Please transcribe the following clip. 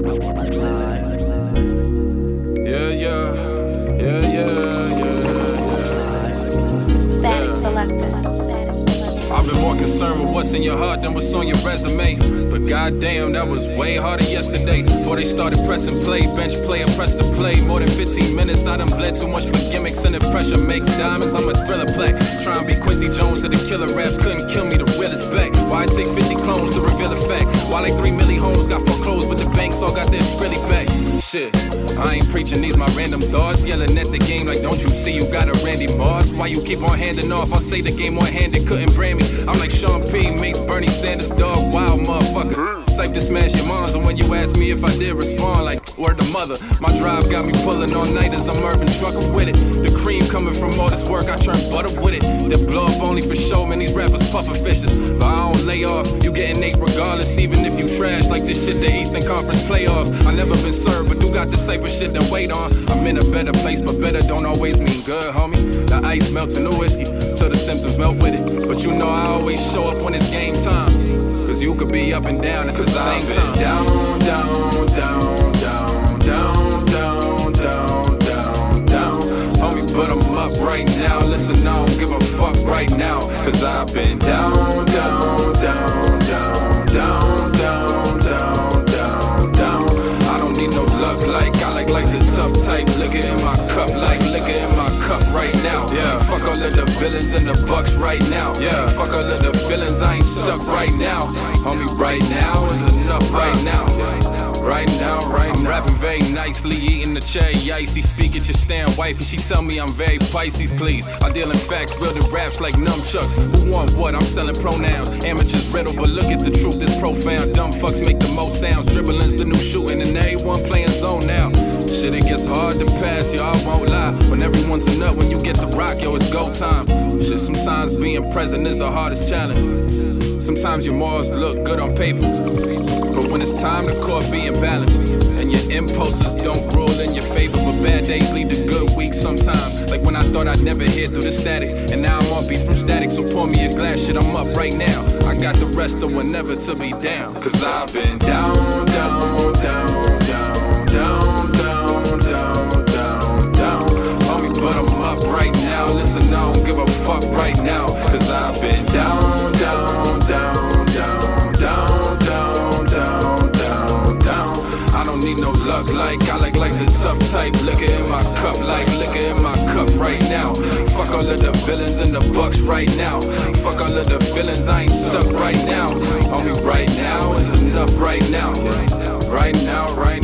I've been more concerned with what's in your heart than what's on your resume. But goddamn, that was way harder yesterday. Before they started pressing play, bench player pressed to play. More than 15 minutes, I done bled too much for gimmicks, and the pressure makes diamonds. I'm a thriller black, trying to be Quincy Jones to the killer raps. Couldn't kill me, the real is back. Why it take 50 clones to reveal the fact? Why like 3 million homes got foreclosed, but the banks all got their Skrilla back? Shit, I ain't preaching, these my random thoughts. Yelling at the game like, don't you see you got a Randy Moss? Why you keep on handing off? I say the game one-handed, couldn't brand me. I'm like Sean P, makes Bernie Sanders, dog, wild motherfucker. Type to smash your moms, and when you ask me if I did respond, like, word to mother. My drive got me pulling all nighters, I'm urban trucker with it. The cream coming from all this work, I turn butter with it. They blow up only for show, man, these rappers puffer fishes. But I don't lay off, you getting Nate regardless, even if you trash like this shit, the Eastern Conference playoffs. I never been served, but you got the type of shit to wait on. I'm in a better place, but better don't always mean good, homie. The ice melts in the whiskey, till the symptoms melt with it. But you know I always show up when it's game time, cause you could be up and down at the same time. Down, down, down, down, down, down, down, down, down. Homie, but I'm up right now. Listen, I don't give a fuck right now, cause I've been down, down, down, down, down, down, down, down, down. I don't need no luck like I like the tough type. Liquor in my cup like liquor in my cup right now. Yeah. Fuck all of the villains and the bucks right now. Yeah. Fuck all of the feelings, I ain't stuck right now. Homie, right now is enough right now. Right now, right now. I'm rapping very nicely, eating the cherry icy. Speak at your stand wife and she tell me I'm very Pisces, please. I deal in facts, building raps like nunchucks. Who want what? I'm selling pronouns. Amateurs riddle, but look at the truth, it's profound. Dumb fucks make the most sounds. Dribbling's the new shooting and everyone playing zone now. Shit, it gets hard to pass, yo, I won't lie. When everyone's a nut, when you get the rock, yo, it's go time. Shit, sometimes being present is the hardest challenge. Sometimes your morals look good on paper, but when it's time, the court be imbalanced, and your impulses don't rule in your favor. But bad days lead to good weeks sometimes. Like when I thought I'd never hear through the static, and now I'm on beats from static. So pour me a glass, shit, I'm up right now. I got the rest of whenever to be down, cause I've been down, down, down, down, down, down, down, down, down. Homie, but I'm up right now. Listen, I don't give a fuck right now, cause I've been down, down, down, down, down, down, down, down, down. I don't need no luck like I like the tough type. Liquor in my cup like liquor in my cup right now. Fuck all of the villains and the bucks right now. Fuck all of the feelings, I ain't stuck right now. Homie, right now is enough right now. Right now, right now.